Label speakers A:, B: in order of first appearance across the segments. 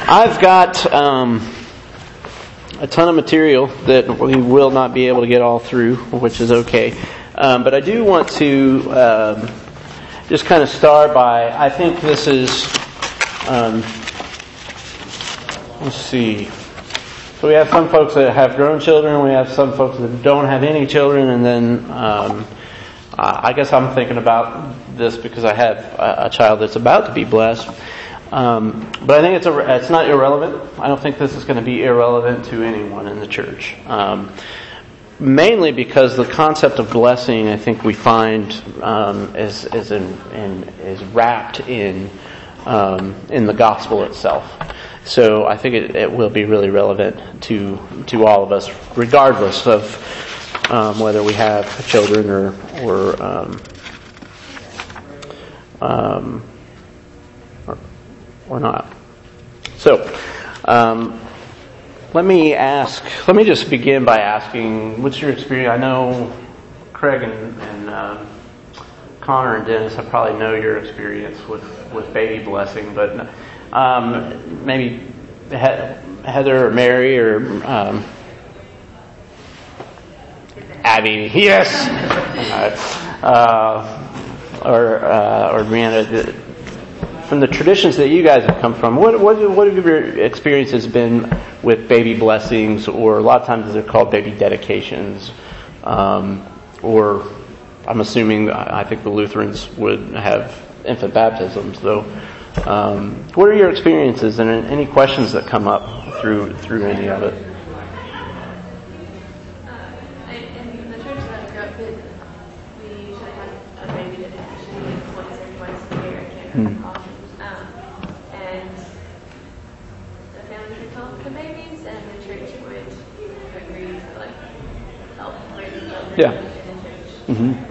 A: I've got a ton of material that we will not be able to get all through, which is okay. But I do want to just kind of start by, I think this is, let's see. So we have some folks that have grown children, we have some folks that don't have any children, and then I guess I'm thinking about this because I have a child that's about to be blessed. But I think it's not irrelevant. I don't think this is going to be irrelevant to anyone in the church. Mainly because the concept of blessing, I think we find is wrapped in the gospel itself. So I think it will be really relevant to all of us, regardless of whether we have children or not. So, let me just begin by asking, what's your experience? I know Craig and Connor and Dennis, I probably know your experience with baby blessing, but maybe Heather or Mary or Abby, yes, or Brianna. From the traditions that you guys have come from, what have your experiences been with baby blessings, or a lot of times they're called baby dedications, or I'm assuming, I think the Lutherans would have infant baptisms, though. What are your experiences and any questions that come up through any of it?
B: In the church that I grew up in, we usually have a baby dedication once or twice a year. I can't remember how often. And the families would come to babies, and the church would agree to help raise the children in the church.
A: Mm-hmm.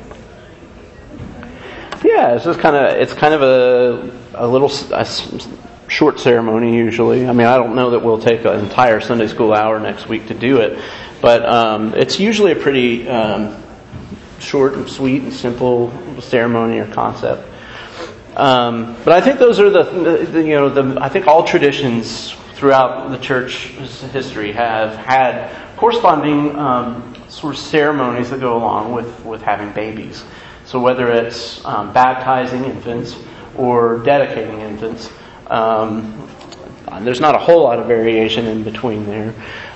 A: Yeah, it's kind of a short ceremony usually. I mean, I don't know that we'll take an entire Sunday school hour next week to do it, but it's usually a pretty short and sweet and simple ceremony or concept. But I think those are I think all traditions throughout the church's history have had corresponding sort of ceremonies that go along with having babies. So whether it's baptizing infants or dedicating infants, there's not a whole lot of variation in between there.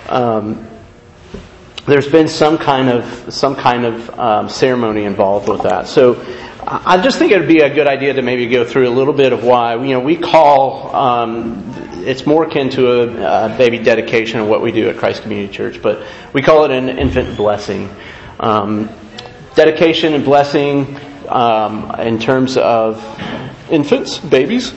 A: There's been some kind of ceremony involved with that. So I just think it would be a good idea to maybe go through a little bit of why we call it's more akin to a baby dedication of what we do at Christ Community Church, but we call it an infant blessing. Dedication and blessing in terms of infants, babies,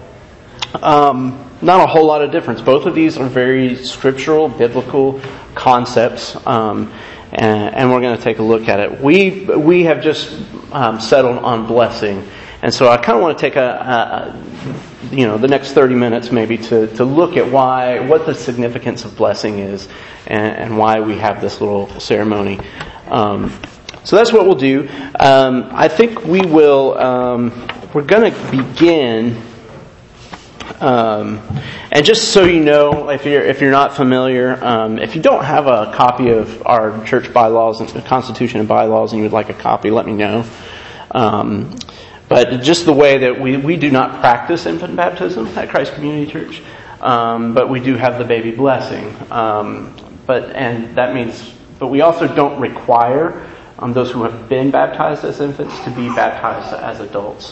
A: not a whole lot of difference. Both of these are very scriptural, biblical concepts, and we're going to take a look at it. We have just settled on blessing, and so I kind of want to take the next 30 minutes maybe to look at what the significance of blessing is, and why we have this little ceremony. So that's what we'll do. I think we will. We're going to begin, and just so you know, if you're not familiar, if you don't have a copy of our church bylaws and the Constitution and bylaws, and you would like a copy, let me know. But just the way that we do not practice infant baptism at Christ Community Church, but we do have the baby blessing. But we also don't require those who have been baptized as infants to be baptized as adults.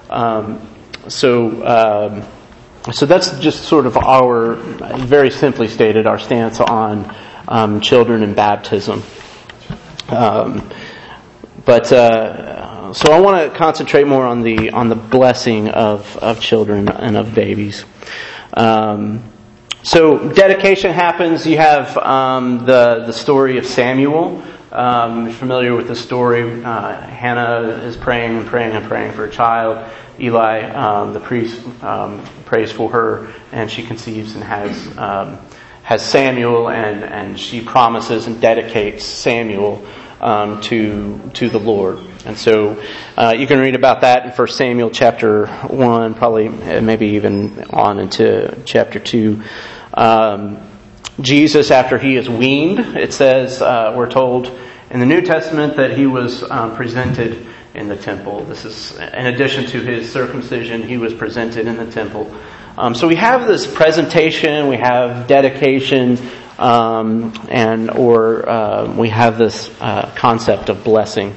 A: So that's just sort of our, very simply stated, our stance on children and baptism. So I want to concentrate more on the blessing of children and of babies. So dedication happens. You have the story of Samuel. You're familiar with the story. Hannah is praying and praying and praying for a child. Eli, the priest, prays for her, and she conceives and has Samuel, and she promises and dedicates Samuel to the Lord. And so you can read about that in 1 Samuel chapter 1, probably maybe even on into chapter 2. Jesus, after he is weaned, it says, we're told in the New Testament that he was presented in the temple. This is in addition to his circumcision, he was presented in the temple. So we have this presentation, we have dedication, we have this concept of blessing.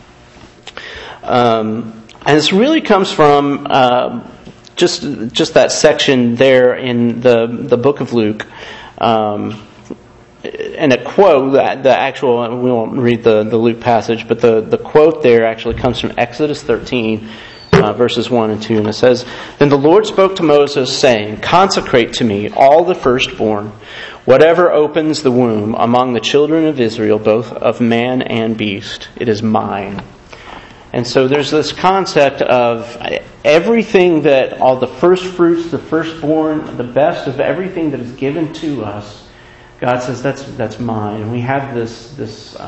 A: And this really comes from just that section there in the book of Luke. And a quote, the actual, we won't read the Luke passage, but the quote there actually comes from Exodus 13, verses 1 and 2. And it says, "Then the Lord spoke to Moses, saying, 'Consecrate to me all the firstborn, whatever opens the womb among the children of Israel, both of man and beast. It is mine.'" And so there's this concept of everything that, all the first fruits, the firstborn, the best of everything that is given to us, God says that's mine. And we have this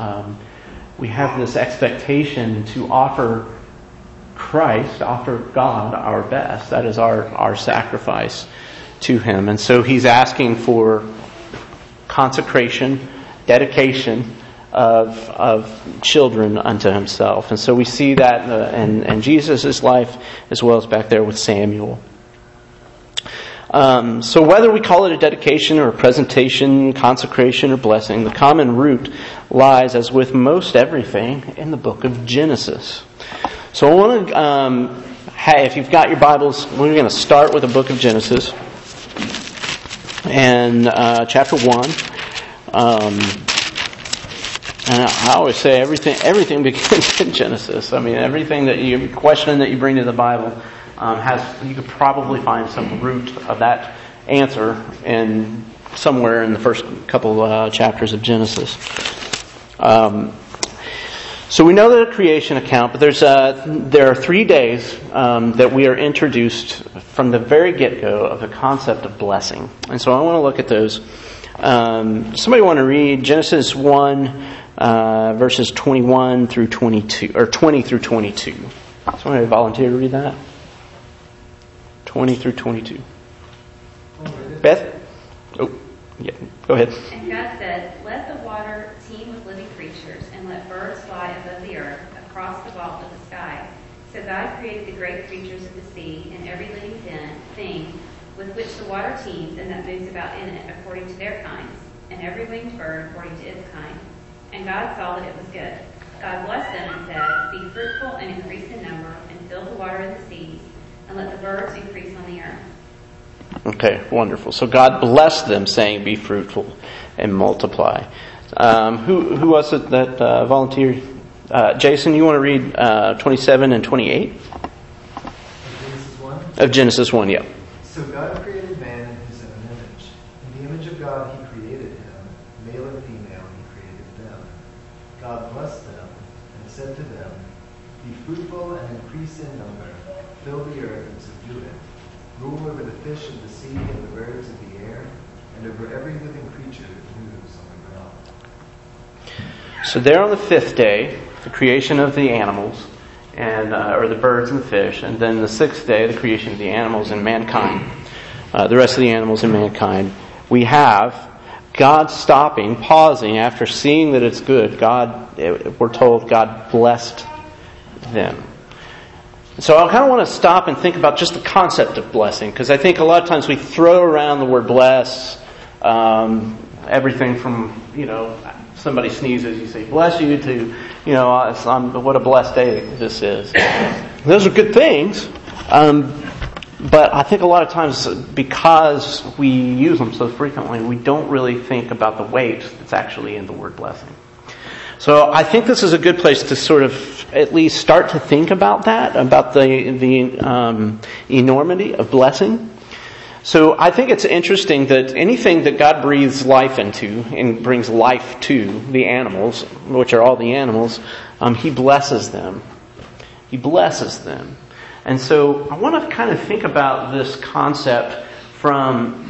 A: expectation to offer Christ, offer God our best. That is our sacrifice to Him. And so He's asking for consecration, dedication of children unto Himself. And so we see that in Jesus' life as well as back there with Samuel. So whether we call it a dedication or a presentation, consecration or blessing, the common root lies, as with most everything, in the book of Genesis. So I want to, if you've got your Bibles, we're going to start with the book of Genesis and chapter 1. And I always say everything begins in Genesis. I mean, everything question that you bring to the Bible you could probably find some root of that answer somewhere in the first couple chapters of Genesis. So we know that a creation account, but there are 3 days that we are introduced from the very get-go of the concept of blessing. And so I want to look at those. Somebody want to read Genesis 1, verses 21 through 22, or 20 through 22. Somebody volunteer to read that? 20 through 22. Beth? Oh, yeah. Go ahead.
C: And God said, "Let the water teem with living creatures, and let birds fly above the earth, across the vault of the sky." So God created the great creatures of the sea, and every living thing with which the water teems and that moves about in it, according to their kinds, and every winged bird according to its kind. And God saw that it was good. God blessed them and said, "Be fruitful and increase in number, and fill the water in the seas, and let the birds increase on the earth."
A: Okay, wonderful. So God blessed them, saying, "Be fruitful and multiply." Who was it that volunteered? Jason, you want to read 27 and 28? Of Genesis 1, yeah.
D: "So God created man in His own image. In the image of God He created him. Male and female He created them. God blessed them and said to them, 'Be fruitful and increase in number. Fill the earth and subdue it. Rule over the fish of the sea and the birds of the air, and over every living creature that moves on the ground.'"
A: So there on the 5th day, the creation of the animals, or the birds and the fish, and then the 6th day, the creation of the animals and mankind, the rest of the animals and mankind, we have God stopping, pausing, after seeing that it's good. We're told God blessed them. So I kind of want to stop and think about just the concept of blessing, because I think a lot of times we throw around the word bless, everything from, somebody sneezes, you say bless you, to, what a blessed day this is. Those are good things, but I think a lot of times because we use them so frequently, we don't really think about the weight that's actually in the word blessing. So I think this is a good place to sort of at least start to think about that, about the enormity of blessing. So I think it's interesting that anything that God breathes life into and brings life to the animals, which are all the animals, He blesses them. He blesses them. And so I want to kind of think about this concept from,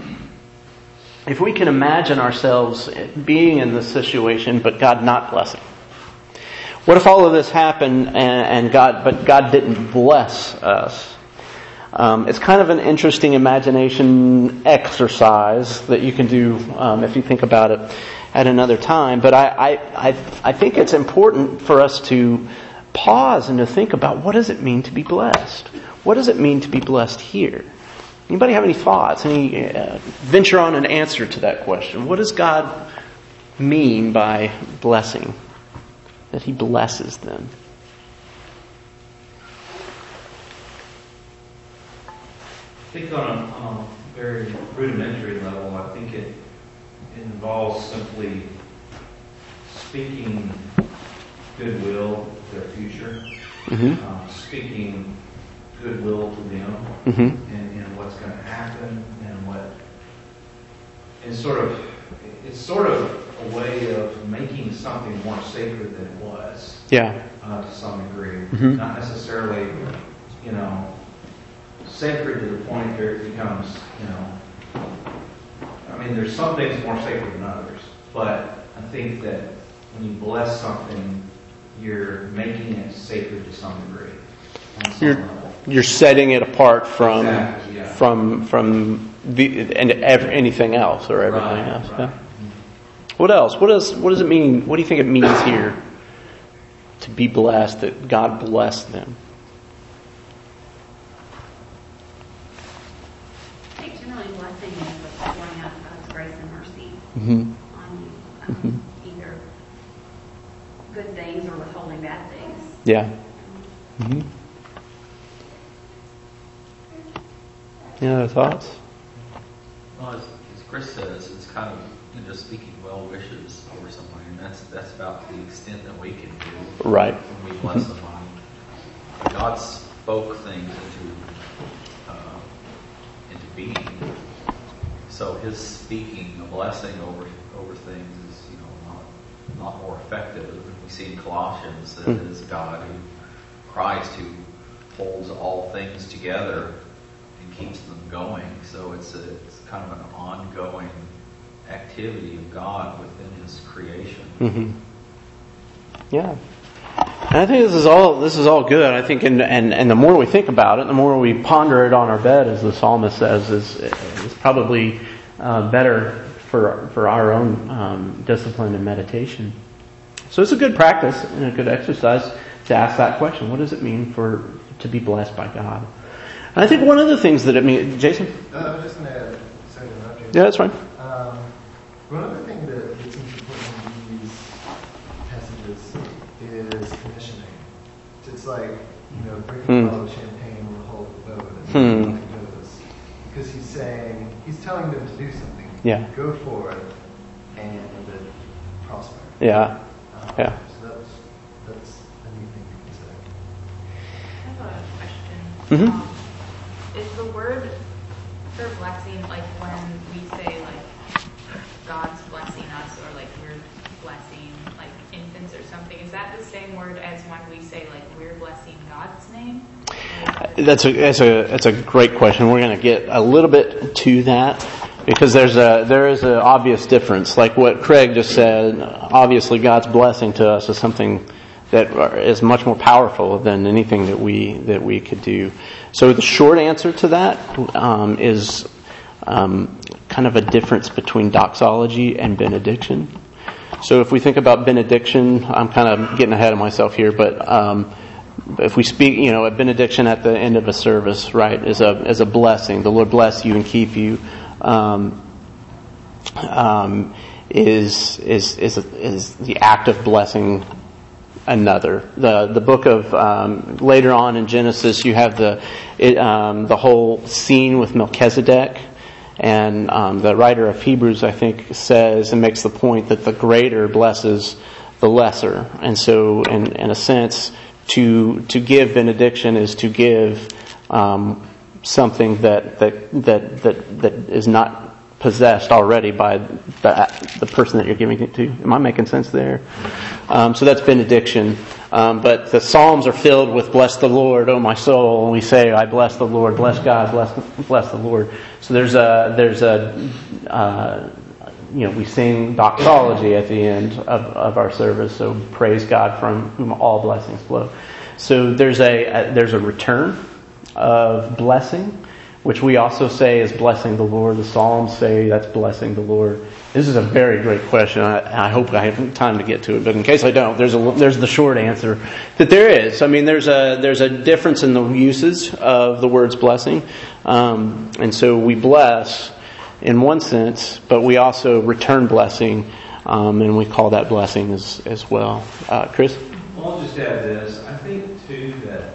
A: if we can imagine ourselves being in this situation, but God not blessing. What if all of this happened but God didn't bless us? It's kind of an interesting imagination exercise that you can do if you think about it at another time. But I think it's important for us to pause and to think about, what does it mean to be blessed? What does it mean to be blessed here? Anybody have any thoughts? Any venture on an answer to that question? What does God mean by blessing? That He blesses them.
E: I think on a very rudimentary level, I think it involves simply speaking goodwill to their future, speaking goodwill to them, and what's going to happen, and it's sort of a way of making something more sacred than it was.
A: Yeah.
E: To some degree, not necessarily, sacred to the point where it becomes, there's some things more sacred than others, but I think that when you bless something, you're making it sacred to some degree. You're
A: setting it apart from
E: exactly, yeah.
A: from anything else or everything else.
E: Right.
A: Yeah. What else? What does it mean? What do you think it means here to be blessed? That God blessed them.
C: I think generally blessing is pouring out God's grace and mercy on you, either good things or withholding bad things.
A: Yeah. Any other thoughts?
F: Well, as Chris says, it's kind of just speaking well wishes over somebody, and that's about the extent that we can do.
A: Right.
F: When we bless somebody. God spoke things into being. So His speaking a blessing over things is, not more effective. We see in Colossians that it is God who, Christ who holds all things together and keeps them going. So it's kind of an ongoing activity of God within His creation.
A: Yeah. And I think this is all good. I think, and the more we think about it, the more we ponder it on our bed, as the psalmist says, is probably better for our own discipline and meditation. So it's a good practice and a good exercise to ask that question: what does it mean to be blessed by God? And I think one of the things that it means, Jason.
D: I was just going to say that.
A: Yeah, that's fine.
D: One other thing that seems important in these passages is commissioning. It's like, drinking a bottle of champagne will hold the boat and see how it goes. Because he's telling them to do something.
A: Yeah.
D: Go for it and prosper.
A: Yeah. Yeah.
D: So that's a neat thing to consider.
B: I have a question. Is the word for blessing, like when we say like God's blessing us, or like we're blessing like infants or something, is that the same word as when we say like we're blessing God's name?
A: That's a great question. We're going to get a little bit to that because there is an obvious difference. Like what Craig just said, obviously God's blessing to us is something that is much more powerful than anything that we could do. So the short answer to that is kind of a difference between doxology and benediction. So if we think about benediction, I'm kind of getting ahead of myself here, but if we speak, a benediction at the end of a service, right, is a blessing. The Lord bless you and keep you. Is the act of blessing another. The book of later on in Genesis, you have the whole scene with Melchizedek, and the writer of Hebrews, I think, says and makes the point that the greater blesses the lesser, and so in a sense, to give benediction is to give something that is not possessed already by the person that you're giving it to. Am I making sense there? So that's benediction. But the Psalms are filled with "Bless the Lord, O my soul," and we say, "I bless the Lord, bless God, bless the Lord." So there's a we sing doxology at the end of our service. So praise God from whom all blessings flow. So there's a return of blessing, which we also say is blessing the Lord. The Psalms say that's blessing the Lord. This is a very great question. I hope I have time to get to it, but in case I don't, there's the short answer that there is. I mean, there's a difference in the uses of the words blessing, and so we bless in one sense, but we also return blessing, and we call that blessing as well. Chris?
E: Well, I'll just add this. I think too that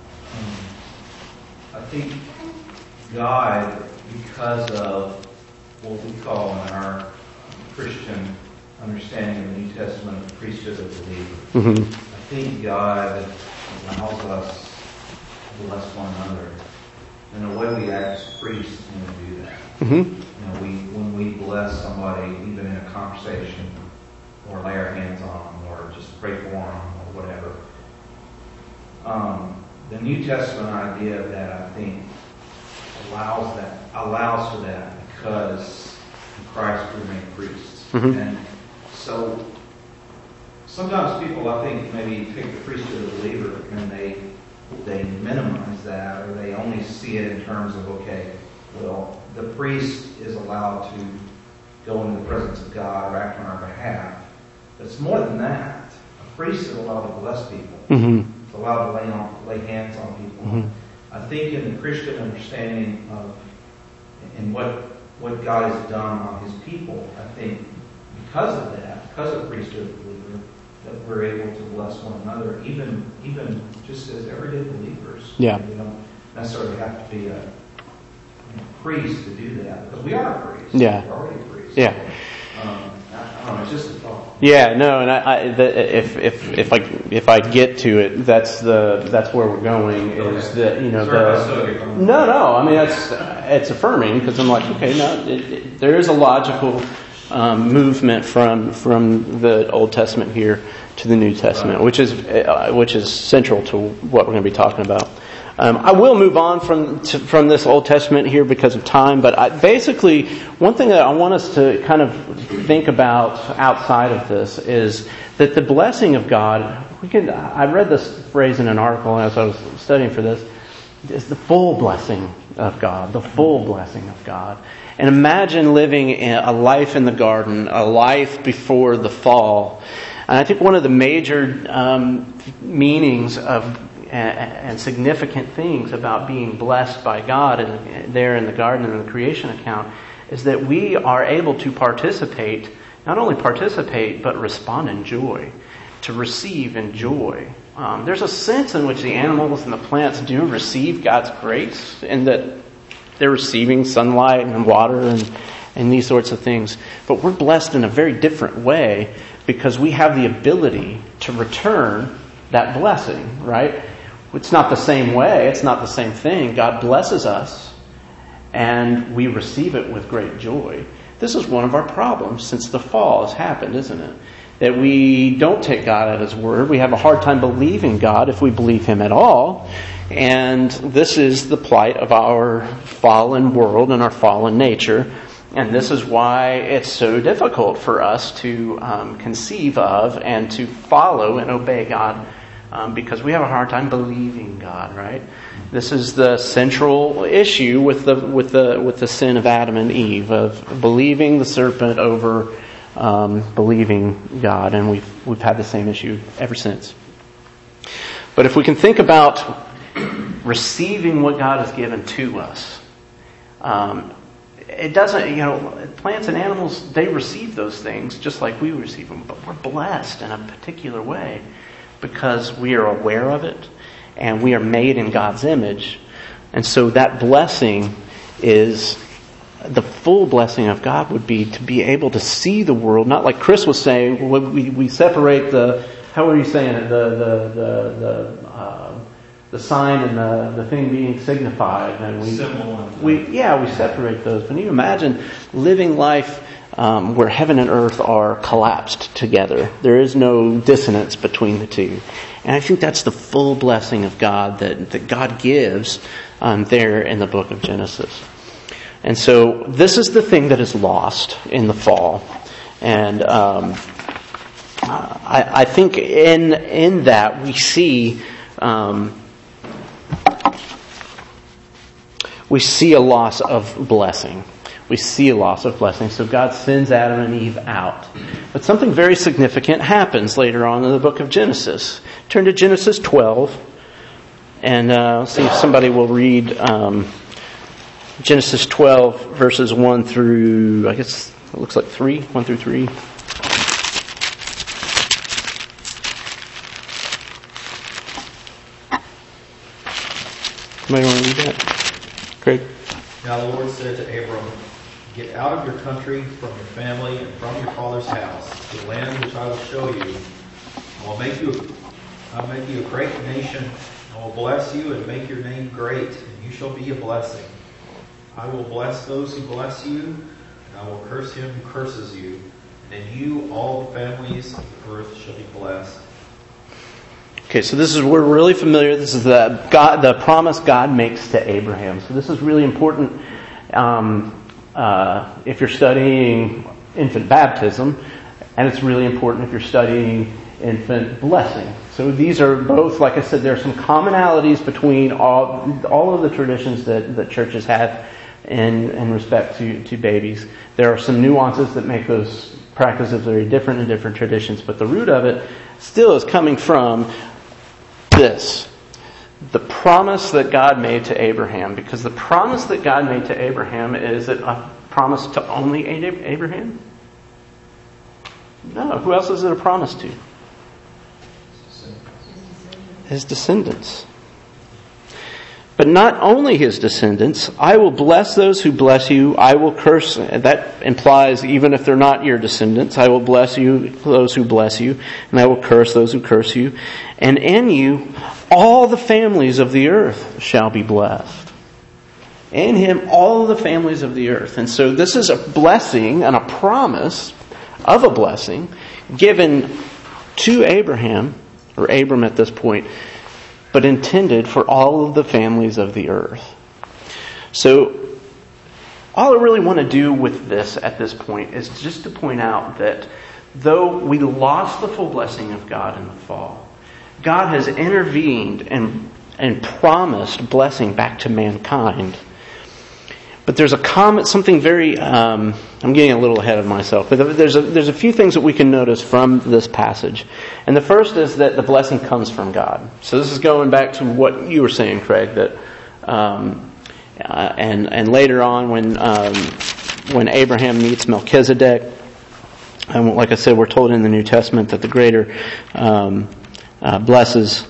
E: I think God, because of what we call in our Christian understanding of the New Testament the priesthood of the believer, I think God allows us to bless one another. In a way, we act as priests when we do that. When we bless somebody, even in a conversation, or lay our hands on them, or just pray for them, or whatever. The New Testament idea of that, I think, allows for that because Christ remained priests. And so sometimes people, I think, maybe take the priesthood of the believer and they minimize that, or they only see it in terms of, okay, well, the priest is allowed to go into the presence of God or act on our behalf. But it's more than that. A priest is allowed to bless people. It's allowed to lay hands on people. I think in the Christian understanding of and what God has done on His people, I think because of that, because of the priesthood of the believer, that we're able to bless one another, even just as everyday believers.
A: Yeah.
E: We don't necessarily have to be a priest to do that, because we are a priest.
A: Yeah.
E: We're already priests.
A: Yeah.
E: I don't know, it's just a thought.
A: Yeah, no, and if I get to it, that's where we're going. Is that No. I mean, it's affirming because I'm like, okay, no, there is a logical movement from the Old Testament here to the New Testament, which is central to what we're going to be talking about. I will move on from this Old Testament here because of time, but basically one thing that I want us to kind of think about outside of this is that the blessing of God, I read this phrase in an article as I was studying for this, is the full blessing of God, the full blessing of God. And imagine living a life in the garden, a life before the fall. And I think one of the major meanings of and significant things about being blessed by God and there in the garden in the creation account is that we are able to participate, not only participate, but respond in joy, to receive in joy. There's a sense in which the animals and the plants do receive God's grace, and that they're receiving sunlight and water and these sorts of things. But we're blessed in a very different way because we have the ability to return that blessing, right? It's not the same way. It's not the same thing. God blesses us, and we receive it with great joy. This is one of our problems since the fall has happened, isn't it? That we don't take God at His word. We have a hard time believing God if we believe Him at all. And this is the plight of our fallen world and our fallen nature. And this is why it's so difficult for us to conceive of and to follow and obey God. Because we have a hard time believing God, right? This is the central issue with the sin of Adam and Eve, of believing the serpent over believing God, and we've had the same issue ever since. But if we can think about receiving what God has given to us, it doesn't, plants and animals, they receive those things just like we receive them, but we're blessed in a particular way because we are aware of it and we are made in God's image. And so that blessing is, the full blessing of God would be to be able to see the world, not like Chris was saying, we separate how are you saying it, the sign and the thing being signified, and we separate those. But you imagine living life where heaven and earth are collapsed together. There is no dissonance between the two. And I think that's the full blessing of God that God gives there in the book of Genesis. And so this is the thing that is lost in the fall. And I think in that we see a loss of blessing. We see a loss of blessing. So God sends Adam and Eve out. But something very significant happens later on in the book of Genesis. Turn to Genesis 12. And let's see if somebody will read Genesis 12, verses 1 through, I guess it looks like 3, 1 through 3. Somebody want to read that? Craig?
G: Now the Lord said to Abram, "Get out of your country, from your family, and from your father's house, to the land which I will show you. I'll make you a great nation. I will bless you and make your name great, and you shall be a blessing. I will bless those who bless you, and I will curse him who curses you. And in you all the families of the earth shall be blessed."
A: Okay, so this is, we're really familiar. This is the promise God makes to Abraham. So this is really important if you're studying infant baptism, and it's really important if you're studying infant blessing. So these are both, like I said, there are some commonalities between all of the traditions that churches have in respect to babies. There are some nuances that make those practices very different in different traditions, but the root of it still is coming from this, the promise that God made to Abraham. Because the promise that God made to Abraham, is it a promise to only Abraham? No. Who else is it a promise to? His descendants. But not only his descendants. I will bless those who bless you. I will curse. That implies even if they're not your descendants, I will bless you, those who bless you, and I will curse those who curse you. And in you, all the families of the earth shall be blessed. In him, all the families of the earth. And so this is a blessing and a promise of a blessing given to Abraham, or Abram at this point, but intended for all of the families of the earth. So, all I really want to do with this at this point is just to point out that though we lost the full blessing of God in the fall, God has intervened and promised blessing back to mankind. But there's something very, I'm getting a little ahead of myself, but there's a few things that we can notice from this passage. And the first is that the blessing comes from God. So this is going back to what you were saying, Craig, that, and later on when Abraham meets Melchizedek, and like I said, we're told in the New Testament that the greater blesses,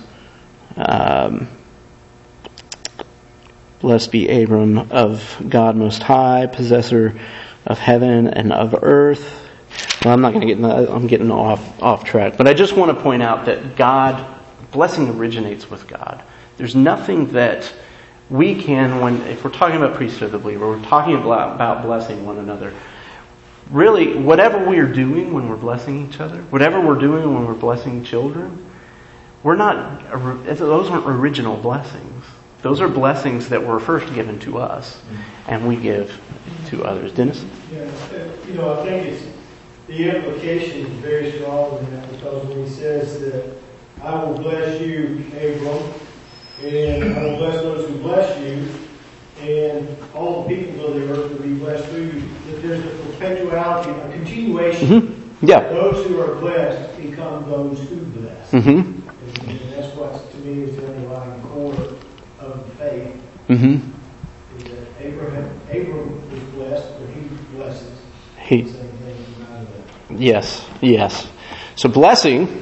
A: blessed be Abram of God Most High, possessor of heaven and of earth. Well, I'm not going to get I'm getting off track. But I just want to point out that blessing originates with God. There's nothing that we can, if we're talking about priesthood of the believer, we're talking about blessing one another. Really, whatever we are doing when we're blessing each other, whatever we're doing when we're blessing children, those aren't original blessings. Those are blessings that were first given to us, and we give to others. Dennis?
H: Yeah, I think the implication is very strong in that, because when he says that I will bless you, Abram, and I will bless those who bless you, and all the people of the earth will be blessed through you, that there's a perpetuality, a continuation.
A: Mm-hmm. Yeah.
H: Those who are blessed become those who bless.
A: Mm-hmm.
H: And that's what, to me, is the underlying core of the faith.
A: Mm-hmm.
H: Is that Abram was blessed, but he blesses.
A: He.
H: The same thing from out of that.
A: Yes. So blessing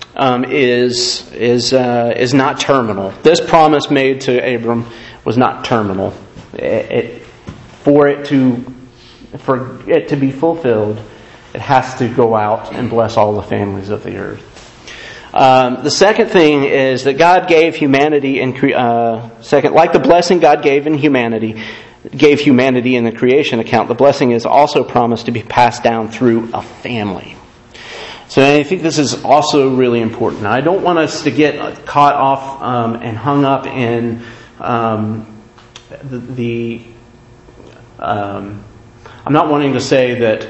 A: is not terminal. This promise made to Abram was not terminal. For it to be fulfilled, it has to go out and bless all the families of the earth. The second thing is that God gave humanity like the blessing God gave humanity in the creation account, the blessing is also promised to be passed down through a family. So I think this is also really important. I don't want us to get caught off and hung up in the I'm not wanting to say that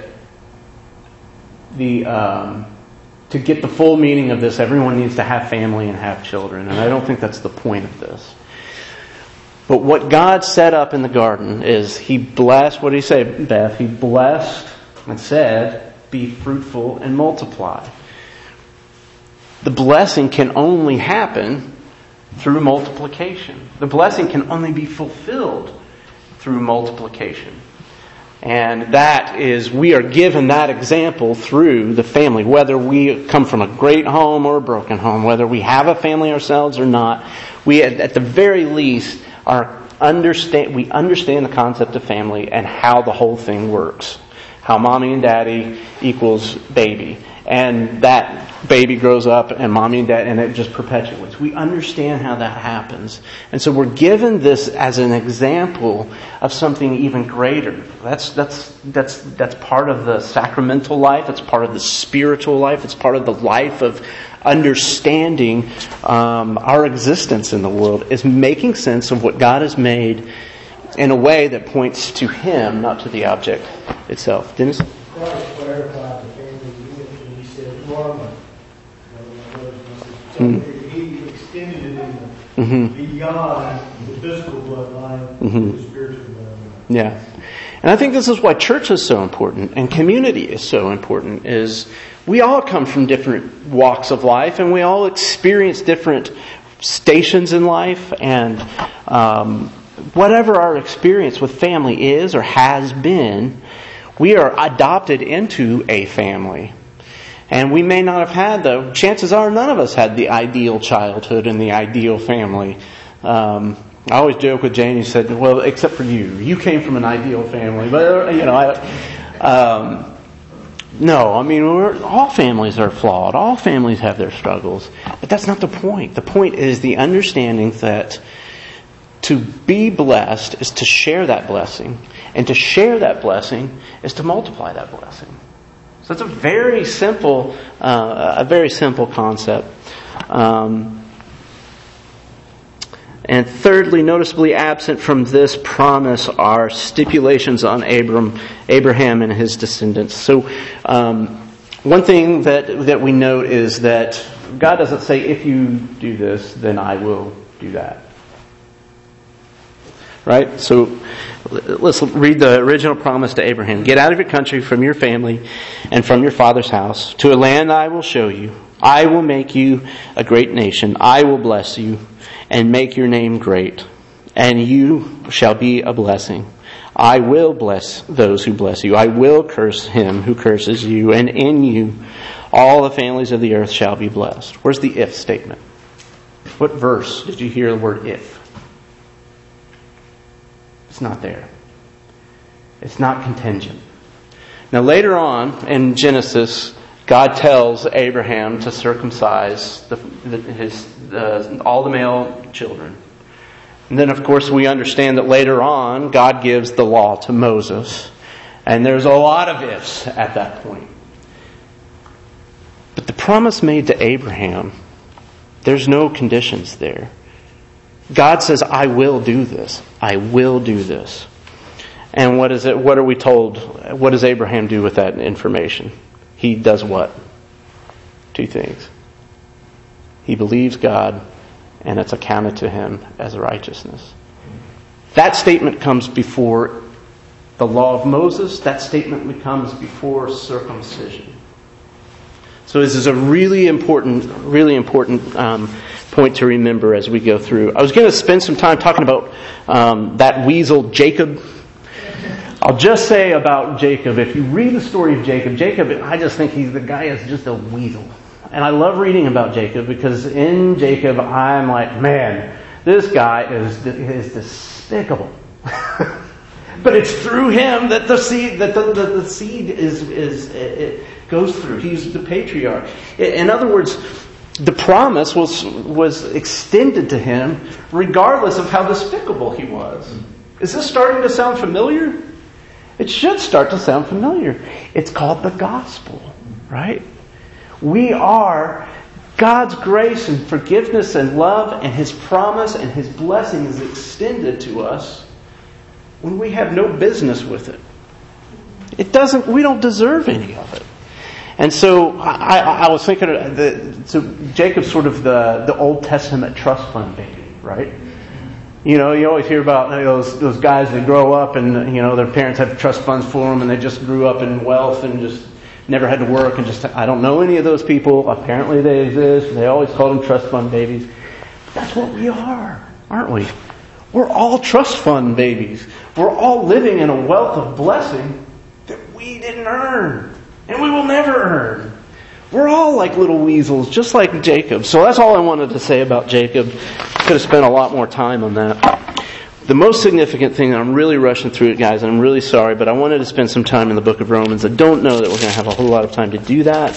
A: to get the full meaning of this, everyone needs to have family and have children. And I don't think that's the point of this. But what God set up in the garden is He blessed, what did He say, Beth? He blessed and said, be fruitful and multiply. The blessing can only happen through multiplication. The blessing can only be fulfilled through multiplication. And that is, we are given that example through the family. Whether we come from a great home or a broken home, whether we have a family ourselves or not, we at the very least we understand the concept of family and how the whole thing works. How mommy and daddy equals baby. And that baby grows up and mommy and dad, and it just perpetuates. We understand how that happens. And so we're given this as an example of something even greater. That's part of the sacramental life. It's part of the spiritual life. It's part of the life of understanding our existence in the world, is making sense of what God has made in a way that points to Him, not to the object itself. Dennis?
H: Christ clarified the family unit when He said, Norma. So He extended it beyond the physical bloodline to the spiritual bloodline.
A: Yeah. And I think this is why church is so important and community is so important, is we all come from different walks of life and we all experience different stations in life, and whatever our experience with family is or has been, we are adopted into a family. And we may not have had chances are none of us had the ideal childhood and the ideal family. I always joke with Jane, he said, well, except for you. You came from an ideal family. But, no, I mean, all families are flawed. All families have their struggles. But that's not the point. The point is the understanding that to be blessed is to share that blessing. And to share that blessing is to multiply that blessing. So it's a very simple concept. And thirdly, noticeably absent from this promise are stipulations on Abraham and his descendants. So one thing that we note is that God doesn't say, if you do this, then I will do that. Right? So let's read the original promise to Abraham. Get out of your country, from your family, and from your father's house, to a land I will show you. I will make you a great nation. I will bless you and make your name great, and you shall be a blessing. I will bless those who bless you. I will curse him who curses you, and in you all the families of the earth shall be blessed. Where's the if statement? What verse did you hear the word if? It's not there. It's not contingent. Now later on in Genesis, God tells Abraham to circumcise all the male children. And then of course we understand that later on God gives the law to Moses. And there's a lot of ifs at that point. But the promise made to Abraham, there's no conditions there. God says, I will do this. I will do this. And what is it? What are we told? What does Abraham do with that information? He does what? Two things. He believes God, and it's accounted to him as righteousness. That statement comes before the law of Moses. That statement comes before circumcision. So this is a really important point to remember as we go through. I was going to spend some time talking about that weasel Jacob. I'll just say about Jacob, if you read the story of Jacob, I just think the guy is just a weasel. And I love reading about Jacob because in Jacob, I'm like, man, this guy is despicable. But it's through him that the seed it goes through. He's the patriarch. In other words, the promise was extended to him regardless of how despicable he was. Is this starting to sound familiar? It should start to sound familiar. It's called the gospel, right? We are God's grace and forgiveness and love and His promise and His blessing is extended to us when we have no business with it. We don't deserve any of it. And so I was thinking, so Jacob's sort of the Old Testament trust fund baby, right? You know, you always hear about those guys that grow up and, their parents have trust funds for them and they just grew up in wealth and just never had to work and I don't know any of those people. Apparently they exist. They always call them trust fund babies. But that's what we are, aren't we? We're all trust fund babies. We're all living in a wealth of blessing that we didn't earn and we will never earn. We're all like little weasels, just like Jacob. So that's all I wanted to say about Jacob. Could have spent a lot more time on that. The most significant thing, and I'm really rushing through it, guys, and I'm really sorry, but I wanted to spend some time in the book of Romans. I don't know that we're going to have a whole lot of time to do that.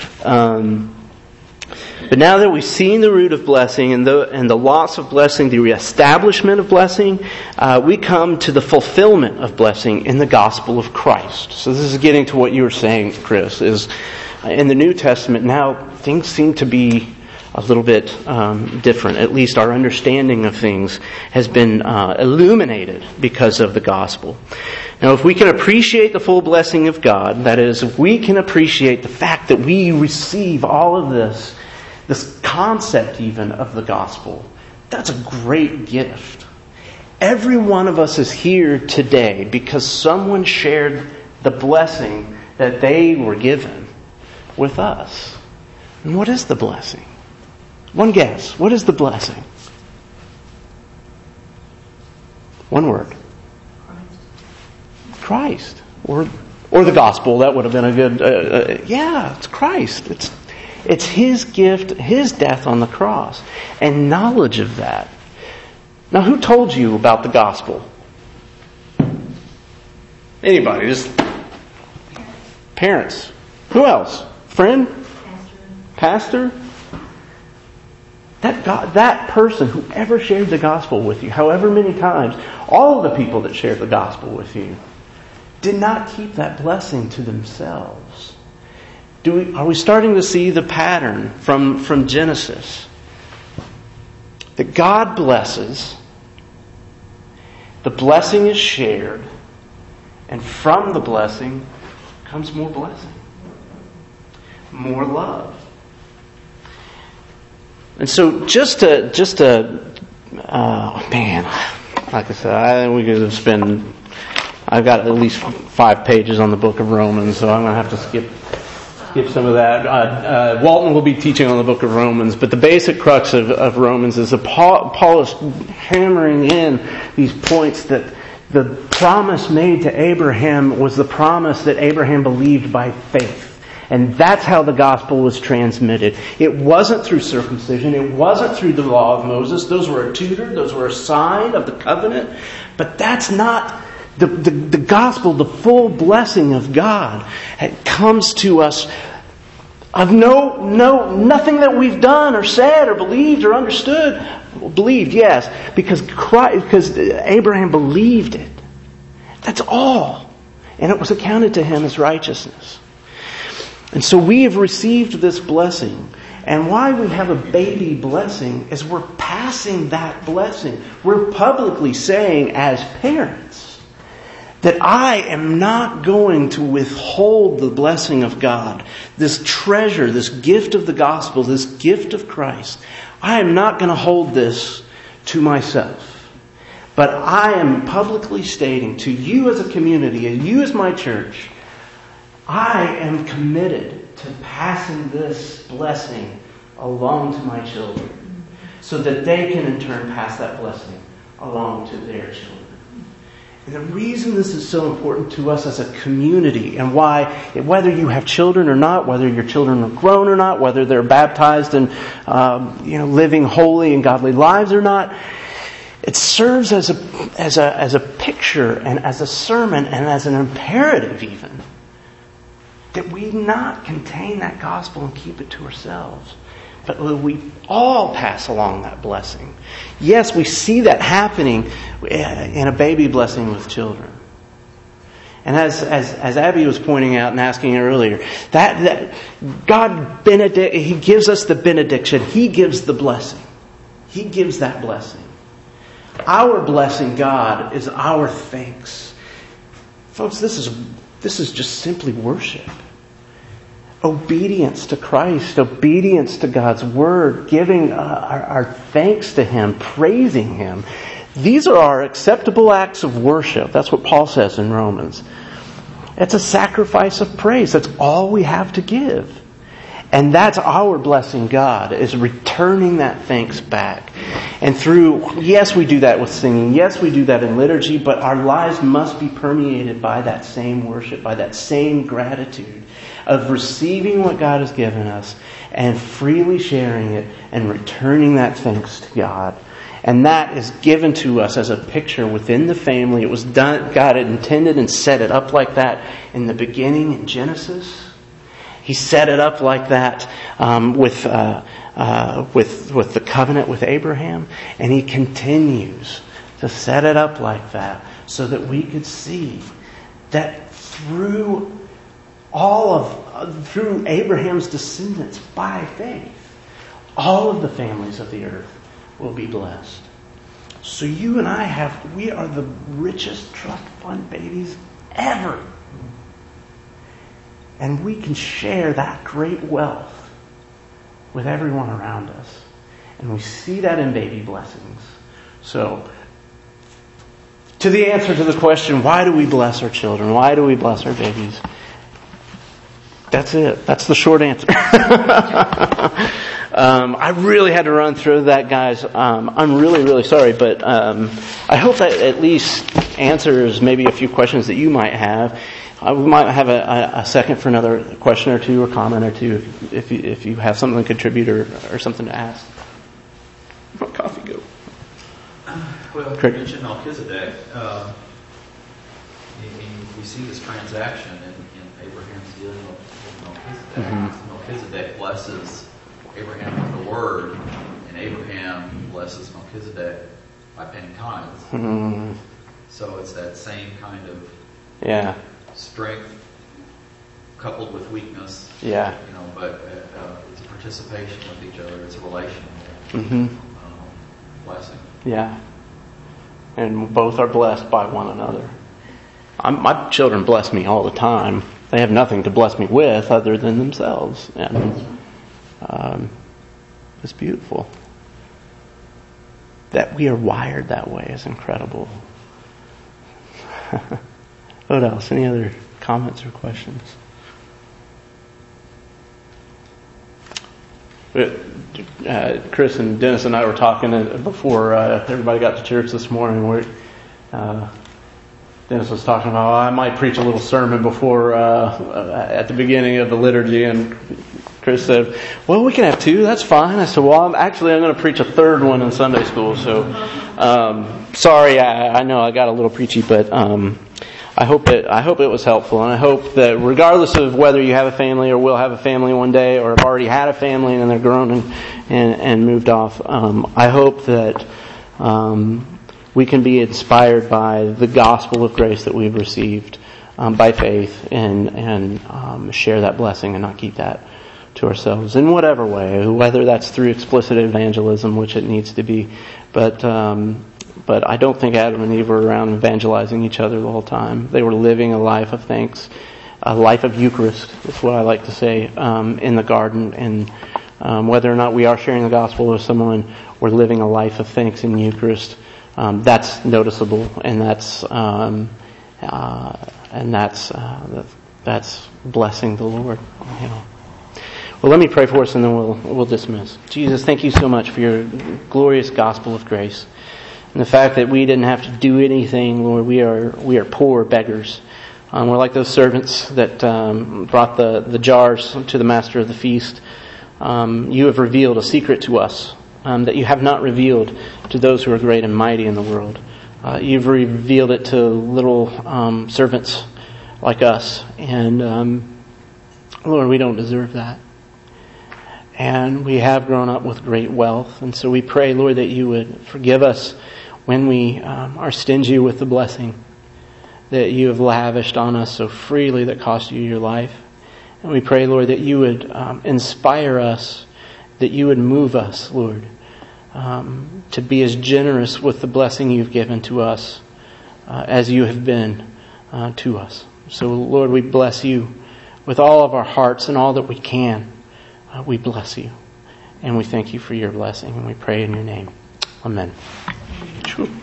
A: But now that we've seen the root of blessing and the loss of blessing, the reestablishment of blessing, we come to the fulfillment of blessing in the gospel of Christ. So this is getting to what you were saying, Chris, is in the New Testament now things seem to be a little bit different. At least our understanding of things has been illuminated because of the gospel. Now, if we can appreciate the full blessing of God, that is, if we can appreciate the fact that we receive all of this concept even of the gospel, that's a great gift. Every one of us is here today because someone shared the blessing that they were given with us. And what is the blessing? One guess. What is the blessing? One word. Christ. Or the gospel. That would have been a good... it's Christ. It's His gift, His death on the cross. And knowledge of that. Now, who told you about the gospel? Anybody? Just parents. Who else? Friend? Pastor? That person who ever shared the gospel with you, however many times, all of the people that shared the gospel with you, did not keep that blessing to themselves. Are we starting to see the pattern from Genesis? That God blesses, the blessing is shared, and from the blessing comes more blessing, more love. And so like I said, I think we could spend, I've got at least 5 pages on the book of Romans, so I'm going to have to skip some of that. Walton will be teaching on the book of Romans, but the basic crux of Romans is that Paul is hammering in these points that the promise made to Abraham was the promise that Abraham believed by faith. And that's how the gospel was transmitted. It wasn't through circumcision. It wasn't through the law of Moses. Those were a tutor. Those were a sign of the covenant. But that's not the gospel. The full blessing of God comes to us of nothing that we've done or said or believed or understood. Believed, yes, because Abraham believed it. That's all. And it was accounted to him as righteousness. And so we have received this blessing. And why we have a baby blessing is we're passing that blessing. We're publicly saying as parents that I am not going to withhold the blessing of God, this treasure, this gift of the gospel, this gift of Christ. I am not going to hold this to myself. But I am publicly stating to you as a community, and you as my church, I am committed to passing this blessing along to my children so that they can in turn pass that blessing along to their children. And the reason this is so important to us as a community and why, whether you have children or not, whether your children are grown or not, whether they're baptized and living holy and godly lives or not, it serves as a picture and as a sermon and as an imperative even that we not contain that gospel and keep it to ourselves, but we all pass along that blessing. Yes, we see that happening in a baby blessing with children. And as Abby was pointing out and asking earlier, that God He gives us the benediction. He gives the blessing. He gives that blessing. Our blessing God is our thanks. Folks, this is just simply worship. Obedience to Christ, obedience to God's Word, giving our thanks to Him, praising Him. These are our acceptable acts of worship. That's what Paul says in Romans. It's a sacrifice of praise. That's all we have to give. And that's our blessing God, is returning that thanks back. And yes, we do that with singing. Yes, we do that in liturgy, but our lives must be permeated by that same worship, by that same gratitude of receiving what God has given us and freely sharing it and returning that thanks to God. And that is given to us as a picture within the family. It was done, God had intended and set it up like that in the beginning in Genesis. He set it up like that with the covenant with Abraham, and He continues to set it up like that so that we could see that through Abraham's descendants by faith, all of the families of the earth will be blessed. So you and we are the richest trust fund babies ever. And we can share that great wealth with everyone around us. And we see that in baby blessings. So, to the answer to the question, why do we bless our children? Why do we bless our babies? That's it. That's the short answer. I really had to run through that, guys. I'm really, really sorry, but I hope that at least answers maybe a few questions that you might have. We might have a second for another question or two or comment or two if you have something to contribute or something to ask. Where'd coffee go?
G: Well, you mentioned Melchizedek. We see this transaction in Abraham's dealing with Melchizedek. Mm-hmm. Melchizedek blesses Abraham with the word, and Abraham blesses Melchizedek by paying tithes.
A: Mm-hmm.
G: So it's that same kind of strength coupled with weakness.
A: Yeah.
G: But it's a participation with each other. It's a relational blessing.
A: Yeah. And both are blessed by one another. My children bless me all the time. They have nothing to bless me with other than themselves. And it's beautiful. That we are wired that way is incredible. What else? Any other comments or questions? Chris and Dennis and I were talking before everybody got to church this morning. Dennis was talking about, I might preach a little sermon before at the beginning of the liturgy, and Chris said, well, we can have two, that's fine. I said, well, I'm going to preach a third one in Sunday school, so sorry, I know I got a little preachy, but I hope it was helpful, and I hope that regardless of whether you have a family or will have a family one day, or have already had a family and they're grown and moved off, I hope that we can be inspired by the gospel of grace that we've received by faith and share that blessing and not keep that to ourselves in whatever way, whether that's through explicit evangelism, which it needs to be, but I don't think Adam and Eve were around evangelizing each other the whole time. They were living a life of thanks, a life of Eucharist, is what I like to say, in the garden. And whether or not we are sharing the gospel with someone, we're living a life of thanks in Eucharist. That's noticeable, and that's blessing the Lord. Well, let me pray for us, and then we'll dismiss. Jesus, thank you so much for your glorious gospel of grace. And the fact that we didn't have to do anything, Lord, we are poor beggars. We're like those servants that brought the jars to the master of the feast. You have revealed a secret to us that you have not revealed to those who are great and mighty in the world. You've revealed it to little servants like us. And Lord, we don't deserve that. And we have grown up with great wealth. And so we pray, Lord, that you would forgive us when we are stingy with the blessing that you have lavished on us so freely that cost you your life. And we pray, Lord, that you would inspire us, that you would move us, Lord, to be as generous with the blessing you've given to us as you have been to us. So, Lord, we bless you with all of our hearts and all that we can. We bless you. And we thank you for your blessing. And we pray in your name. Amen.